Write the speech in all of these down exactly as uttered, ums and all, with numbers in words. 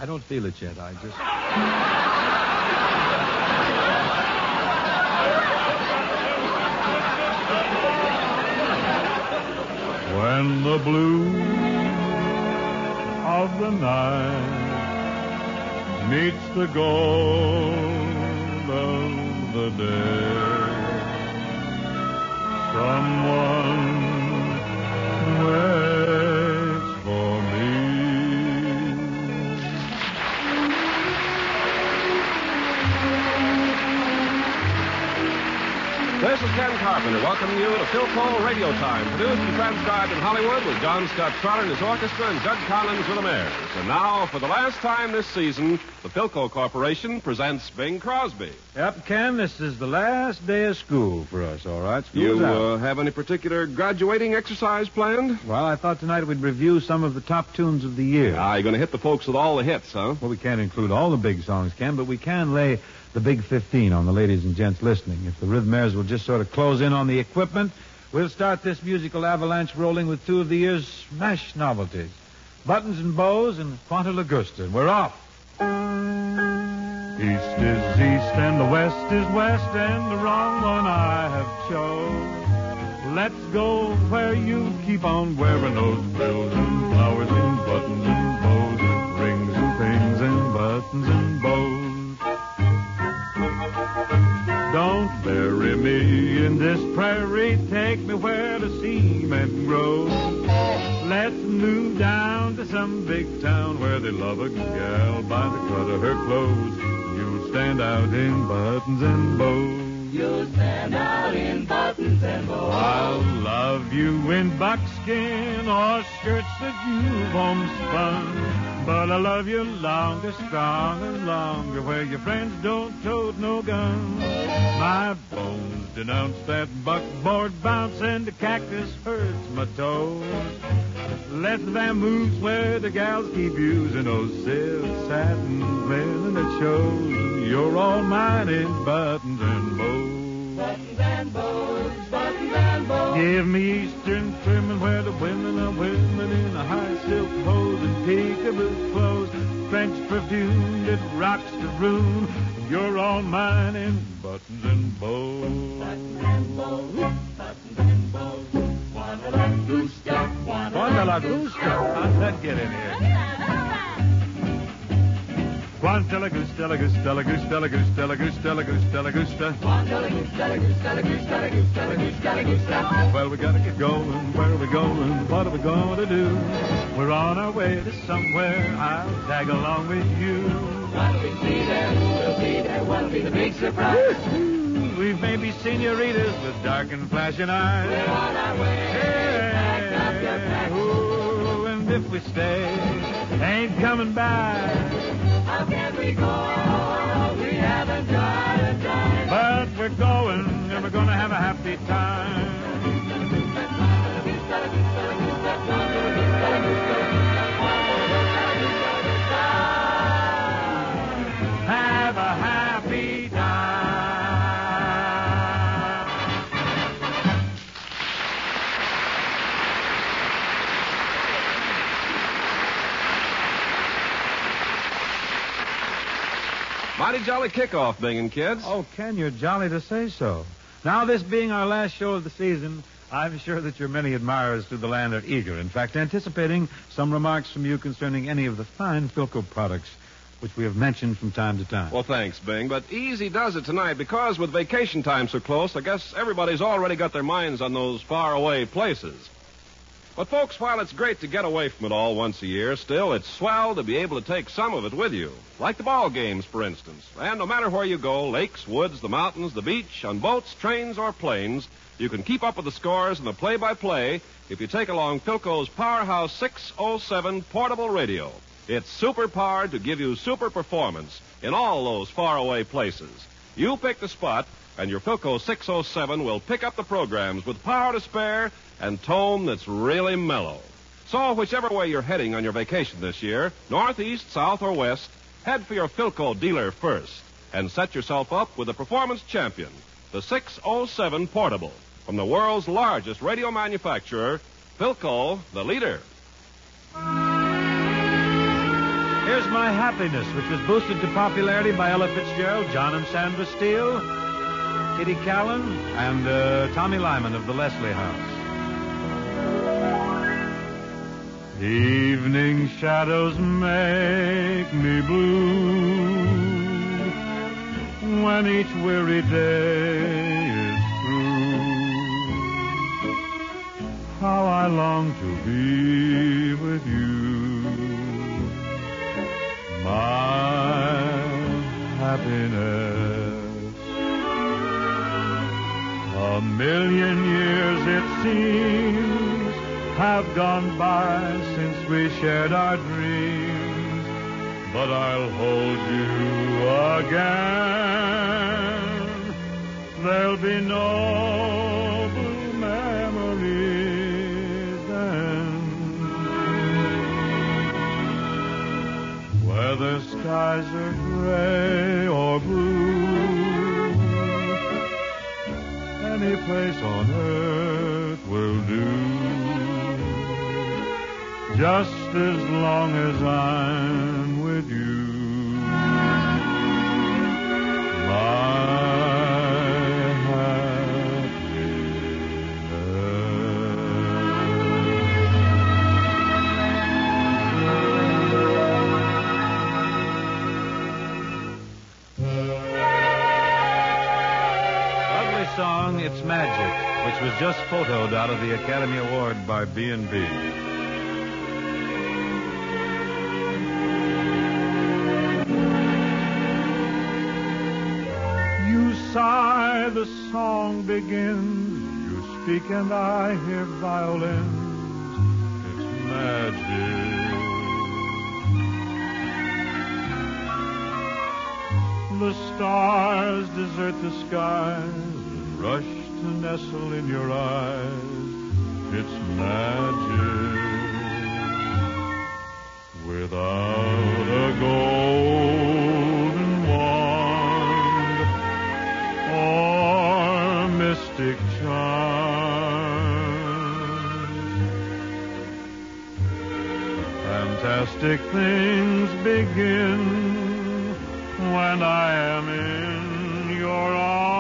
I don't feel it yet. I just... When the blue of the night meets the gold of the day, someone waits for me. This is Ken Carpenter welcoming you to Philco Radio Time, produced and transcribed in Hollywood with John Scott Trotter and his orchestra and Judge Collins with the Mares. And now, for the last time this season, the Philco Corporation presents Bing Crosby. Yep, Ken, this is the last day of school for us, all right? School's You out. uh, have any particular graduating exercise planned? Well, I thought tonight we'd review some of the top tunes of the year. Ah, you're going to hit the folks with all the hits, huh? Well, we can't include all the big songs, Ken, but we can lay the big fifteen on the ladies and gents listening. If the Rhythmaires will just sort of close in on the equipment, we'll start this musical avalanche rolling with two of the year's smash novelties, Buttons and Bows and Quanta Lagusta. And we're off. East is east and the west is west and the wrong one I have chose. Let's go where you keep on wearing those frills and flowers and buttons and bows and rings and things and buttons and bows. Don't bury me in this prairie, take me where the cement grows. Let's move down to some big town where they love a gal by the cut of her clothes. You'll stand out in buttons and bows. You'll stand out in buttons and bows. I'll love you in buckskin or skirts that you've homespun. But I love you longer, stronger, longer, where your friends don't tote no guns. My bones denounce that buckboard bounce and the cactus hurts my toes. Let's them moves where the gals keep using those silk satin linen that shows you're all mine in buttons and bows. Buttons and bows, buttons and bows. Give me eastern trimming where the women are women in a high silk hose and peekaboo clothes. French perfume that rocks the room. You're all mine in buttons and bows. Buttons and bows, buttons and bows. Quanta Lagusta, Quanta Quanta Lagusta. How'd that get in here? Quanta Lagusta, Lagusta, Lagusta, Lagusta, Lagusta, Lagusta, Lagusta. Quanta Lagusta, Lagusta, Lagusta, Lagusta, Lagusta, Lagusta. Well, we gotta get going. Where are we going? What are we gonna do? We're on our way to somewhere. I'll tag along with you. What'll we see there? Who will be there? What'll be the big surprise? We've maybe senoritas with dark and flashing eyes. We're on our way. Hey, Pack up your packs. ooh, and if we stay, ain't coming back. How can we go? We haven't tried and tried. But we're going, and we're gonna have a happy time. Have a happy time. Mighty jolly kickoff, Bing and kids. Oh, Ken, you're jolly to say so. Now, this being our last show of the season, I'm sure that your many admirers through the land are eager, in fact, anticipating some remarks from you concerning any of the fine Philco products which we have mentioned from time to time. Well, thanks, Bing, but easy does it tonight because with vacation time so close, I guess everybody's already got their minds on those faraway places. But, folks, while it's great to get away from it all once a year, still, it's swell to be able to take some of it with you. Like the ball games, for instance. And no matter where you go, lakes, woods, the mountains, the beach, on boats, trains, or planes, you can keep up with the scores and the play-by-play if you take along Philco's Powerhouse six oh seven portable radio. It's super-powered to give you super performance in all those faraway places. You pick the spot, and your Philco six oh seven will pick up the programs with power to spare and tone that's really mellow. So whichever way you're heading on your vacation this year, north, east, south, or west, head for your Philco dealer first and set yourself up with the performance champion, the six oh seven Portable, from the world's largest radio manufacturer, Philco, the leader. Here's Where's My Happiness, which was boosted to popularity by Ella Fitzgerald, John and Sandra Steele, Kitty Callan, and uh, Tommy Lyman of the Leslie House. Evening shadows make me blue when each weary day is through. How I long to be with you, my happiness. A million years it seems have gone by since we shared our dreams, but I'll hold you again. There'll be no blue memories then, whether skies are gray or blue, any place on earth will do, just as long as I'm with you. My Lovely song, It's Magic, which was just photoed out of the Academy Award by B and B. Sigh, the song begins. You speak and I hear violins. It's magic. The stars desert the skies and rush to nestle in your eyes. It's magic. Without a golden wand or mystic charms, fantastic things begin when I am in your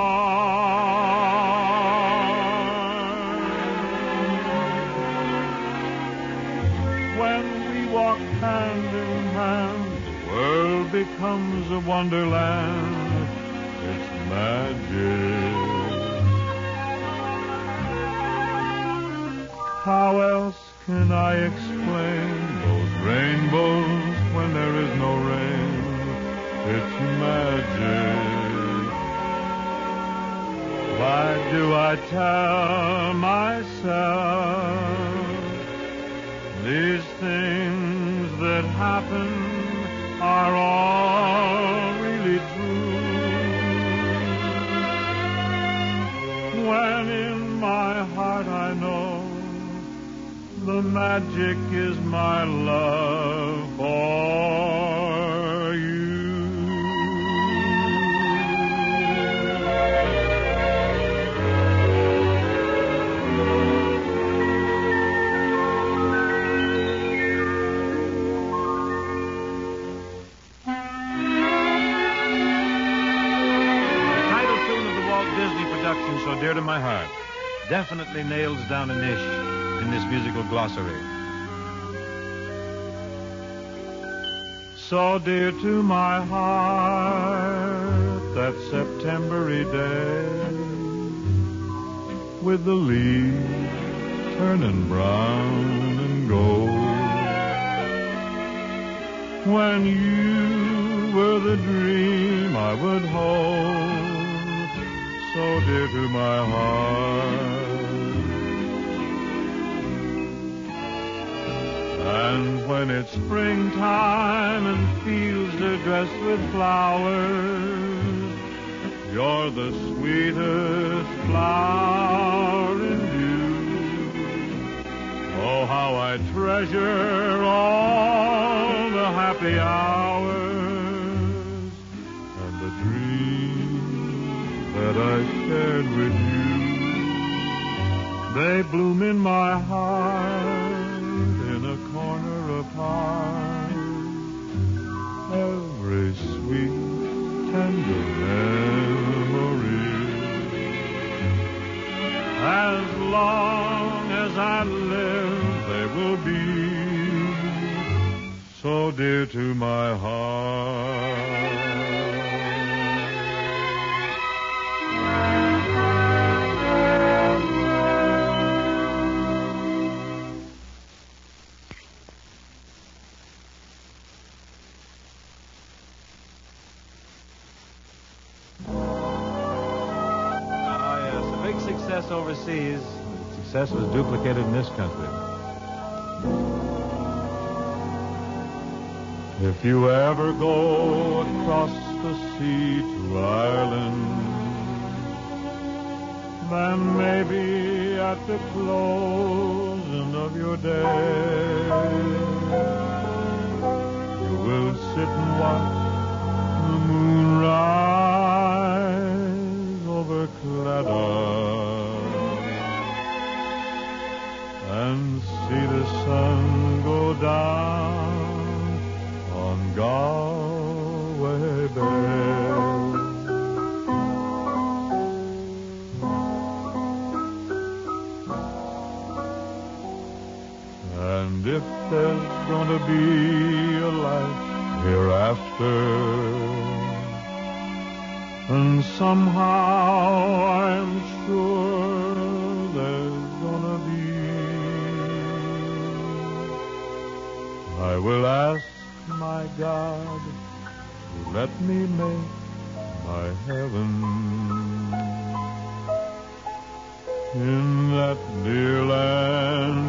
arms. When we walk hand in hand, the world becomes a wonderland. It's magic. How else can I explain those rainbows when there is no rain? It's magic. Why do I tell myself these things that happen are all really true? When in my heart I know the magic is my love for you. The title tune of the Walt Disney production, So Dear to My Heart, definitely nails down a niche in this musical glossary. So dear to my heart, that September-y day, with the leaves turning brown and gold, when you were the dream I would hold, so dear to my heart. And when it's springtime and fields are dressed with flowers, you're the sweetest flower in view. Oh, how I treasure all the happy hours and the dreams that I shared with you. They bloom in my heart, corner apart, every sweet, tender memory. As long as I live, they will be so dear to my heart. Success overseas, success was duplicated in this country. If you ever go across the sea to Ireland, then maybe at the closing of your day, you will sit and watch the moon rise over Claddagh and see the sun go down on Galway Bay. And if there's going to be a life hereafter, and somehow I'm sure there's gonna be, I will ask my God to let me make my heaven in that dear land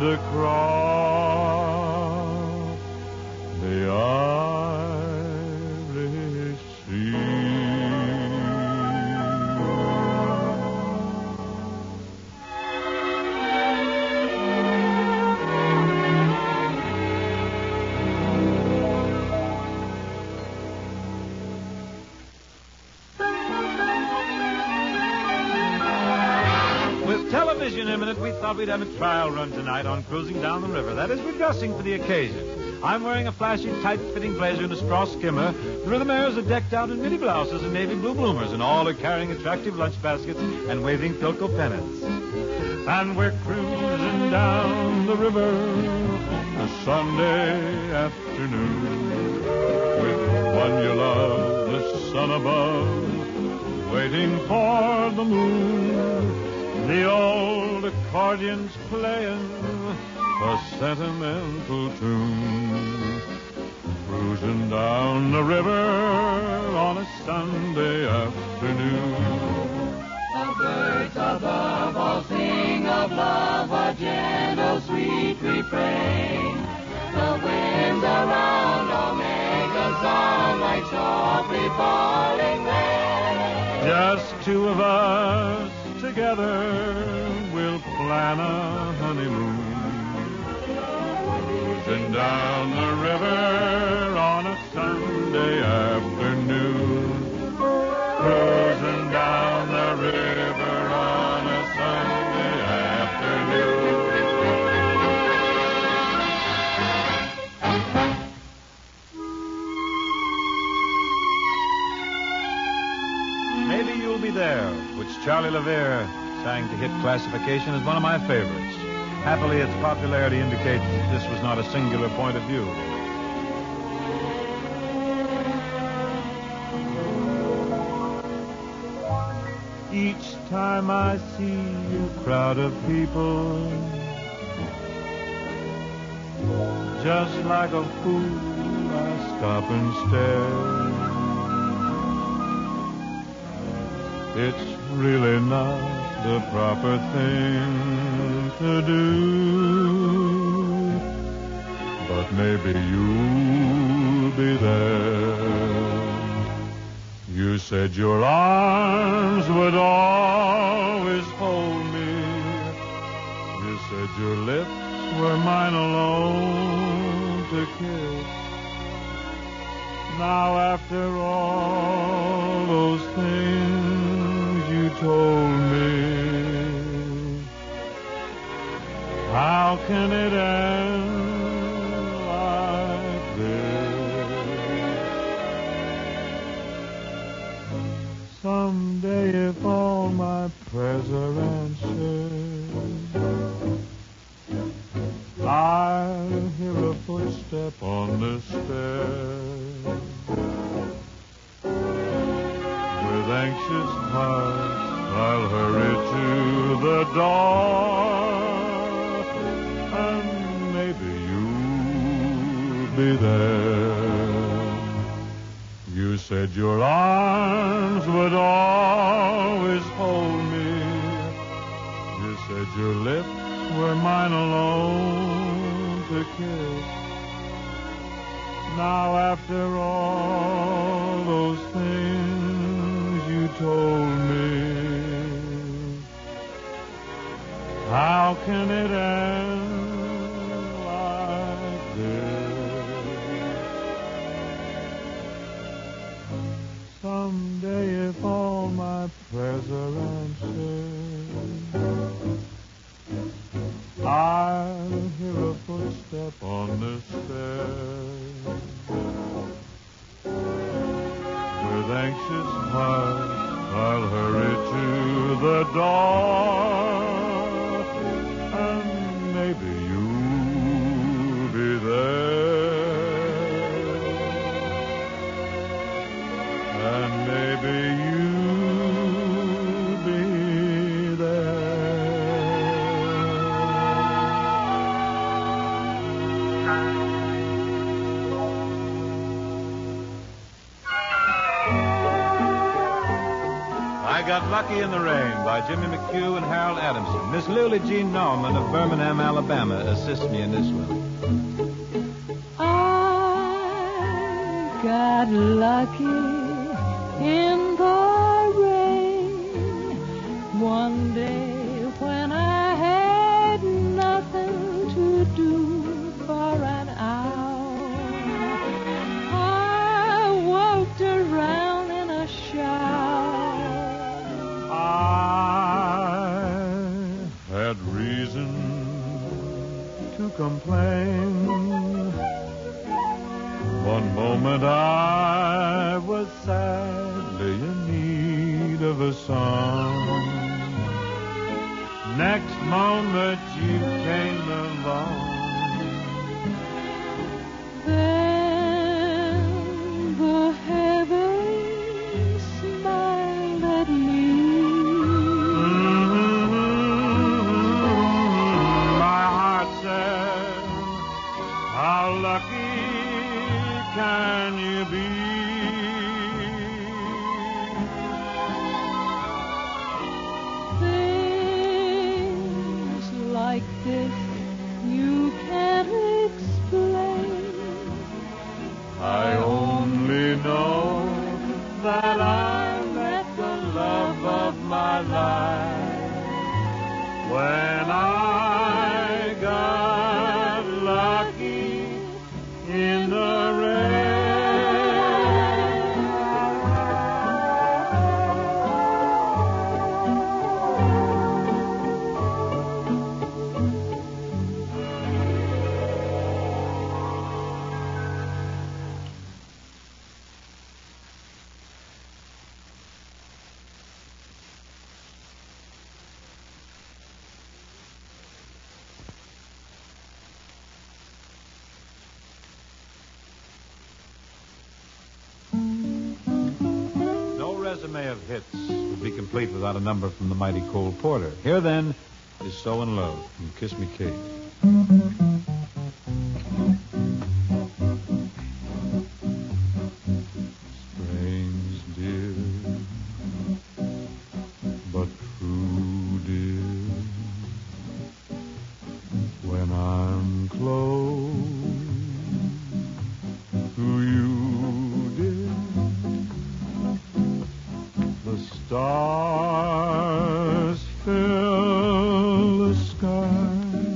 across the Irish Sea. Television imminent, we thought we'd have a trial run tonight on cruising down the river. That is, we're dressing for the occasion. I'm wearing a flashy, tight-fitting blazer and a straw skimmer. The Rhythmaires are decked out in midi blouses and navy blue bloomers, and all are carrying attractive lunch baskets and waving Philco pennants. And we're cruising down the river a Sunday afternoon with one you love, the sun above, waiting for the moon. The old accordion's playing a sentimental tune, cruising down the river on a Sunday afternoon. The birds above all sing of love, a gentle, sweet refrain. The winds around all make a song like softly falling rain. Just two of us together, we'll plan a honeymoon, cruising down the river on a Sunday afternoon, cruising down the river on a Sunday afternoon. Maybe You'll Be There, which Charlie LaVere sang to hit classification, is one of my favorites. Happily, its popularity indicates that this was not a singular point of view. Each time I see a crowd of people, just like a fool, I stop and stare. It's really not the proper thing to do, but maybe you'll be there. You said your arms would always hold me. You said your lips were mine alone to kiss. Now after all those things you told me, how can it end like this? Someday if all my prayers are answered, I'll hear a footstep on the stairs. With anxious heart, I'll hurry to the door, and maybe you'll be there. You said your arms would always hold me. You said your lips were mine alone to kiss. Now after all those things you told me, how can it end like this? Someday if all my prayers are answered, I'll hear a footstep on the stairs. With anxious heart, I'll hurry to the door, and maybe you'll be there, and maybe you'll be there. I Got Lucky in the Rain by Jimmy McHugh and Harold Adamson. Miss Lily Jean Norman of Birmingham, Alabama, assists me in this one. I got lucky in the rain one day when I had nothing to do for an hour. I walked around in a shower. I had reason to complain. One moment I was sadly in need of a song. Next moment you came along. Then the heavens smiled at me. How lucky can you be? Things like this you can't explain. I only know that I met the love of my life when I got lucky in the rain. Resume of hits would be complete without a number from the mighty Cole Porter. Here, then, is So in Love from Kiss Me Kate. Strange, dear, but true, dear, when I'm close to you, dear, the stars fill the sky.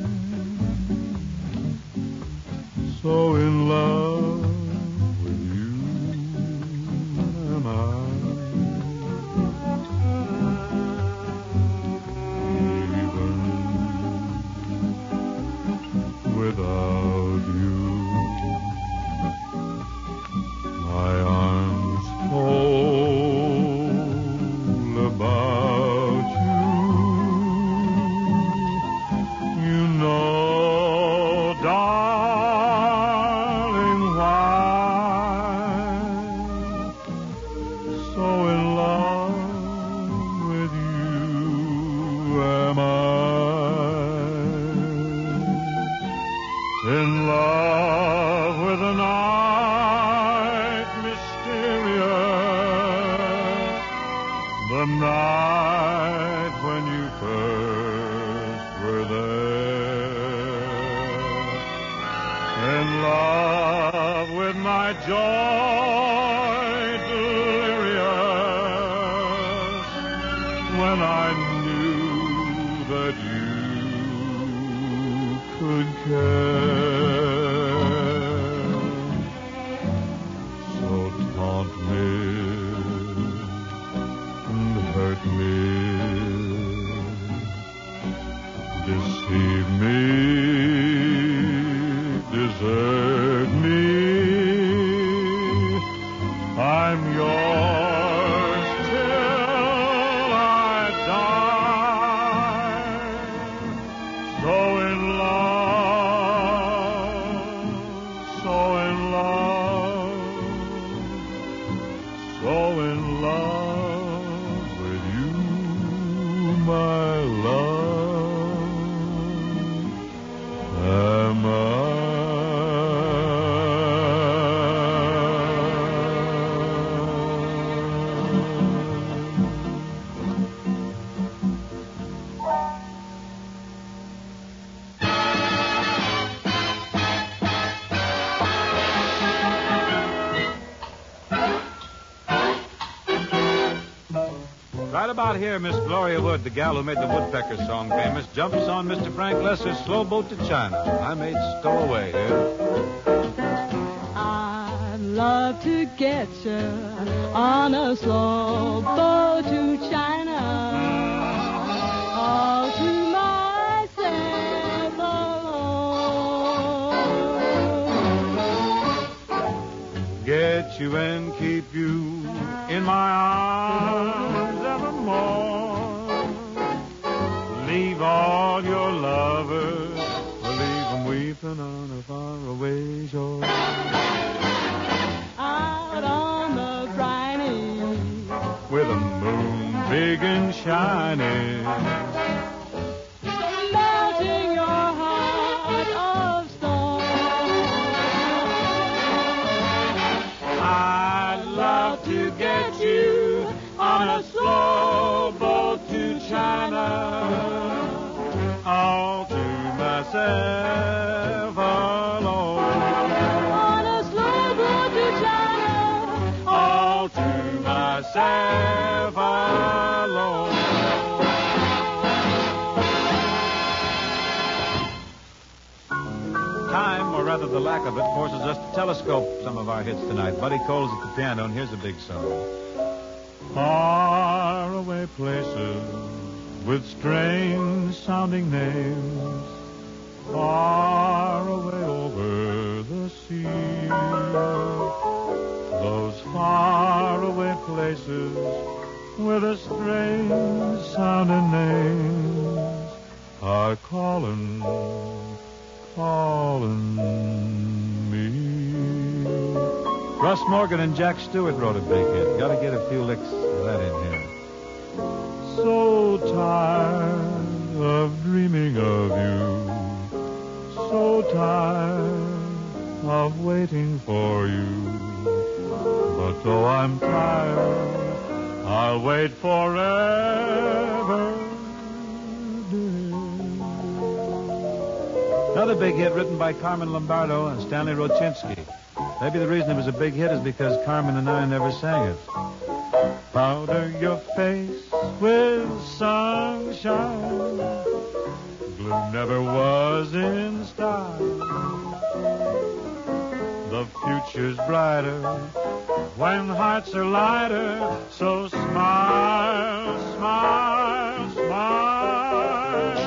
So in love with you am I. Even without you, my arms hold the night when you first were there, in love with my joy delirious, when I knew that you could care. So taunt me and hurt me, deceive me, desert me. I'm yours till I die. So in love, so in love, so in love with you, my love, am I. Right about here, Miss Gloria Wood, the gal who made the Woodpecker song famous, jumps on Mister Frank Lesser's slow boat to China. I made stowaway here. I'd love to get you on a slow boat to China, all to myself alone. Get you and keep you in my arms evermore. Leave all your lovers, or leave them weeping on a faraway shore. Out on the briny, With a moon big and shining, melting your heart of stone. I'd love to get you on a slow boat to China, all to myself alone. On a slow boat to China, All to myself alone. Time, or rather the lack of it, forces us to telescope some of our hits tonight. Buddy Cole's at the piano, and here's a big song. Far away places with strange sounding names, far away over the sea. Those far away places with the strange sounding names are calling, calling me. Russ Morgan and Jack Stewart wrote a big hit. Got to get a few licks of that in here. So tired of dreaming of you, so tired of waiting for you. But though I'm tired, I'll wait forever, dear. Another big hit written by Carmen Lombardo and Stanley Rochinsky. Maybe the reason it was a big hit is because Carmen and I never sang it. Powder your face with sunshine. Gloom never was in style. The future's brighter when hearts are lighter. So smile, smile, smile.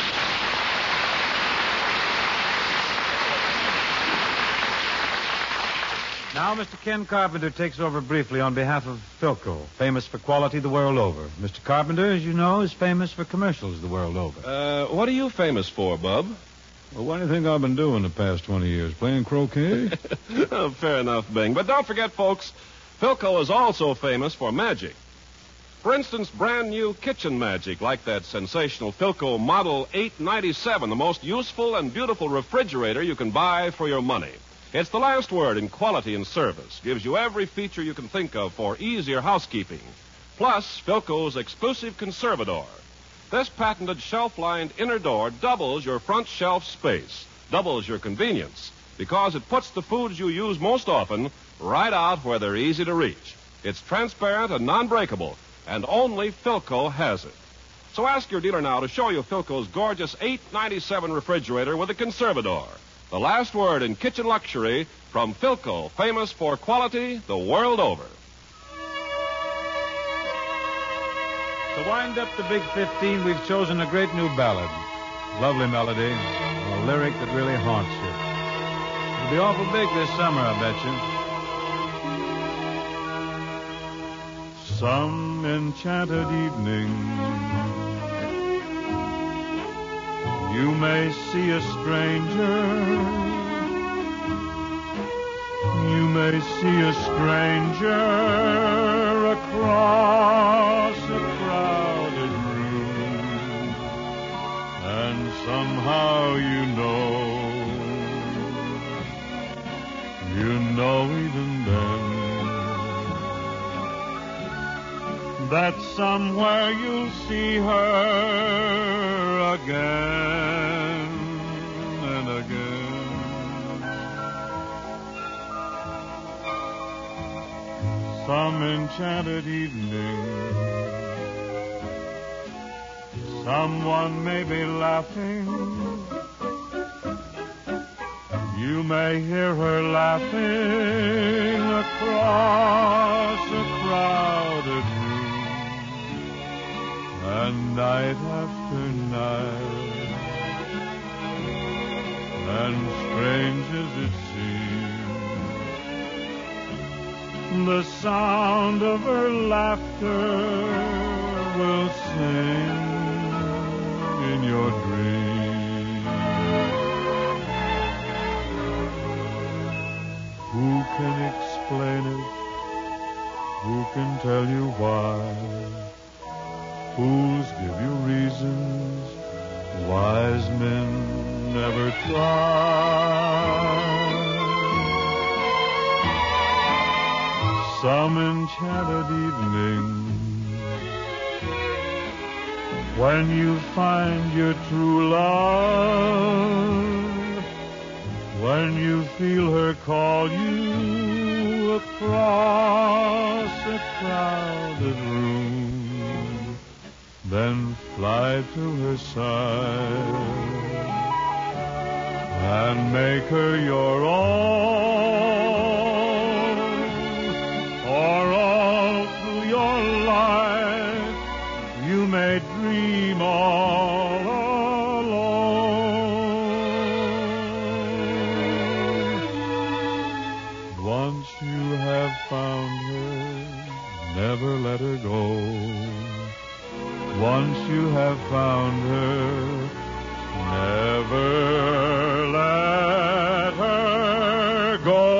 Now, Mister Ken Carpenter takes over briefly on behalf of Philco, famous for quality the world over. Mister Carpenter, as you know, is famous for commercials the world over. Uh, what are you famous for, Bub? Well, what do you think I've been doing the past twenty years? Playing croquet? Oh, fair enough, Bing. But don't forget, folks, Philco is also famous for magic. For instance, brand new kitchen magic, like that sensational Philco Model eight ninety-seven, the most useful and beautiful refrigerator you can buy for your money. It's the last word in quality and service. Gives you every feature you can think of for easier housekeeping. plus Philco's exclusive Conservador. This patented shelf-lined inner door doubles your front shelf space, doubles your convenience, because it puts the foods you use most often right out where they're easy to reach. It's transparent and non-breakable, and only Philco has it. So ask your dealer now to show you Philco's gorgeous eight ninety-seven refrigerator with a Conservador. The last word in kitchen luxury from Philco, famous for quality the world over. To wind up the Big fifteen, we've chosen a great new ballad. Lovely melody, a lyric that really haunts you. It'll be awful big this summer, I bet you. Some enchanted evening, you may see a stranger. You may see a stranger across a crowded room, and somehow you know, you know even then, that somewhere you'll see her again and again. Some enchanted evening, someone may be laughing. You may hear her laughing across a crowded room, and night after night, and strange as it seems, the sound of her laughter will sing in your dreams. Who can explain it? Who can tell you why? Fools give you reasons, wise men never try. Some enchanted evening, when you find your true love, when you feel her call you across a crowded room, then fly to her side and make her your own, or all through your life you may dream all alone. Once you have found her, never let her go. Once you have found her, never let her go.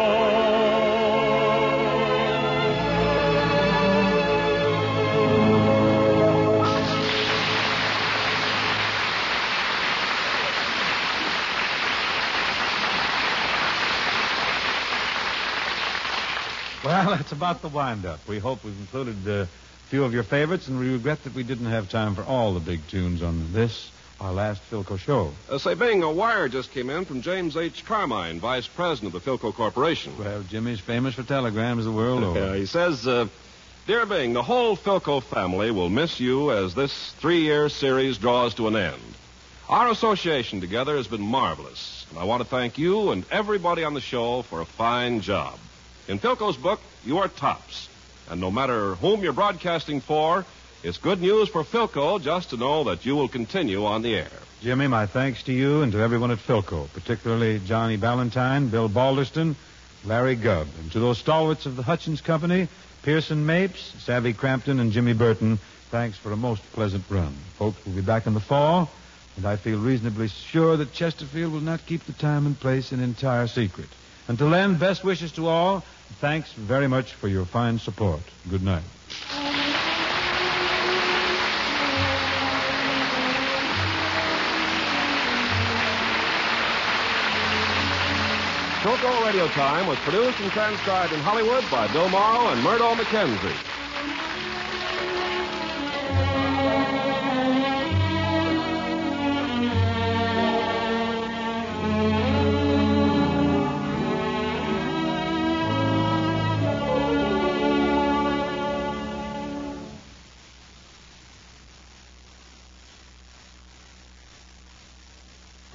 Well, that's about the wind-up. We hope we've included uh, a few of your favorites, and we regret that we didn't have time for all the big tunes on this, our last Philco show. Uh, say, Bing, a wire just came in from James H. Carmine, Vice President of the Philco Corporation. Well, Jimmy's famous for telegrams the world over. Yeah, he says, uh, Dear Bing, the whole Philco family will miss you as this three-year series draws to an end. Our association together has been marvelous, and I want to thank you and everybody on the show for a fine job. In Philco's book, you are tops. And no matter whom you're broadcasting for, it's good news for Philco just to know that you will continue on the air. Jimmy, my thanks to you and to everyone at Philco, particularly Johnny Ballantyne, Bill Balderston, Larry Gubb, and to those stalwarts of the Hutchins Company, Pearson Mapes, Savvy Crampton, and Jimmy Burton, thanks for a most pleasant run. Folks, we'll be back in the fall, and I feel reasonably sure that Chesterfield will not keep the time and place an entire secret. Until then, best wishes to all. Thanks very much for your fine support. Good night. Philco Radio Time was produced and transcribed in Hollywood by Bill Morrow and Murdo McKenzie.